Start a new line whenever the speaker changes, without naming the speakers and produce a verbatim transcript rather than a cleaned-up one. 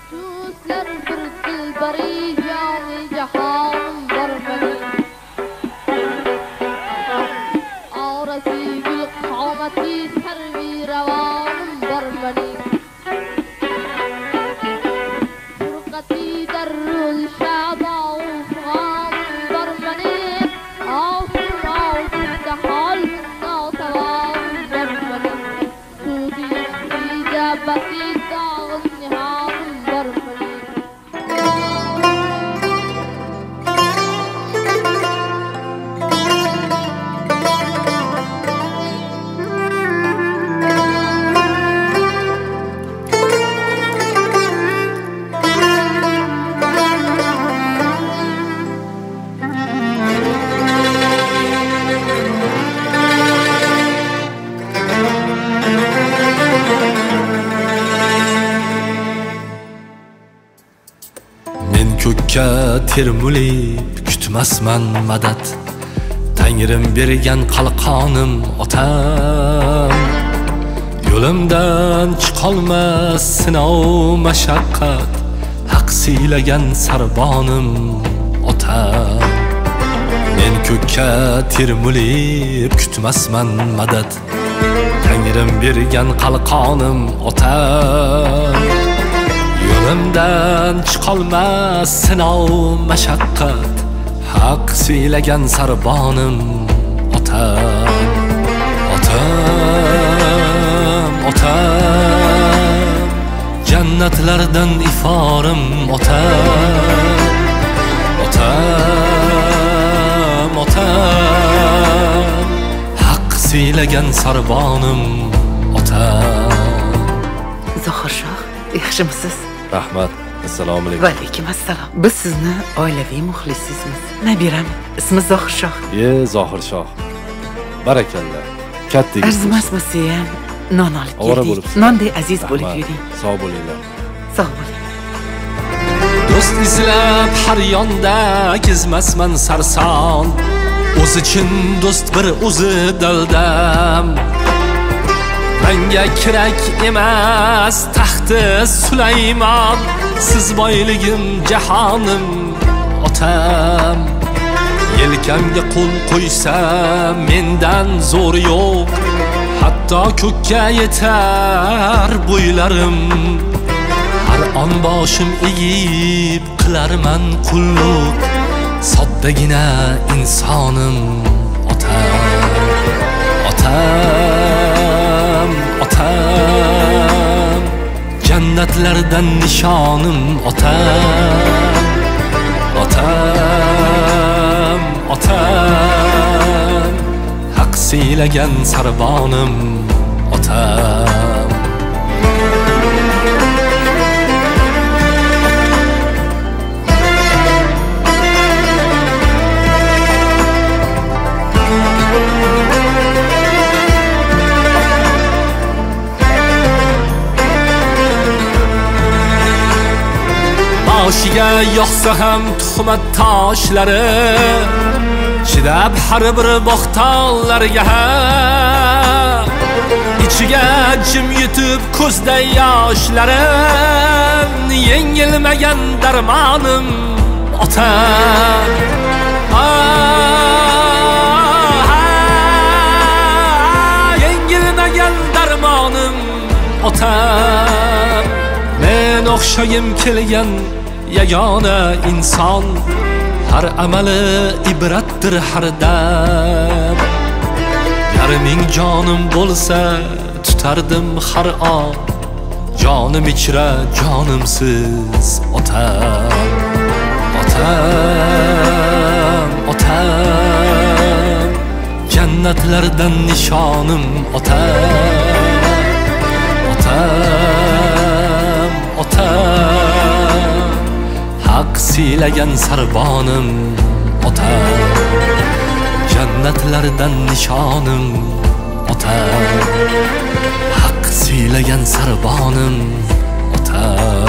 Do'stlar bir dilbari joni jahon bor mening. Orasi gul qomati sarvi ravonim bor mening. Furqati darul shadon fag'onim bor mening. Osur osur hol notavonim bor mening. Sudi ijabati
ko'kka termulib kutmasman madad. Tangrim bergan qalqonim otam. Yo'limdan chiqolmas sinov mashaqqat. Haq siylagan sarbonim otam. Men ko'kka termulib kutmasman madad. Tangrim bergan qalqonim otam. Yo'limdan chiqolmas sinov mashaqqat. Haq siylagan sarbonim otam. Otam, otam, jannatlardan iforim otam. Otam, otam, haq siylagan sarbonim otam.
Zohirshoh, yaxshimisiz?
Rahmat. Assalomu alaykum.
Va alaykum assalom. Biz sizni oilaviy muxlisizmiz. Nabiram, ismi Zohirshoh.
Ye, Zohirshoh. Barakalla. Katta.
Arzimasmasa ham non olib keldik. Nonday aziz bo'lib yuring.
Sog' bo'linglar.
Sog' bo'ling.
Do'st izlab har yonda kezmasman sarson. O'zi chin do'st bir o'zi daldam. Menga kerak emas taxti Sulaymon. Siz boyligim jahonim otam. Yelkamga qo'l qo'ysa mendan zo'r yo'q. Hatto ko'kka yetar bo'ylarim. Har on boshim egib qilarman qulluq. Soddagina insonim otam. Otam, otam, jannatlardan nishonim otam. Otam, otam, haq siylagan sarbonim otam. Boshiga yoqsa ham tuhmat toshlari, chidab har bir bo'xtonlarga, ichiga jim yutib ko'zda yoshlarim. Yengilmagan darmonim otam. Yengilmagan darmonim otam. Men o'xshagim kelgan yagona inson. Har amali ibratdir har dam. Yarming jonim bo'lsa tutardim har on. Jonim ichra jonimsiz otam. Otam, otam, jannatlardan nishonim otam. Otam, otam, haq siylagan sarbonim otam. Jannatlardan nishonim otam. Haq siylagan sarbonim otam.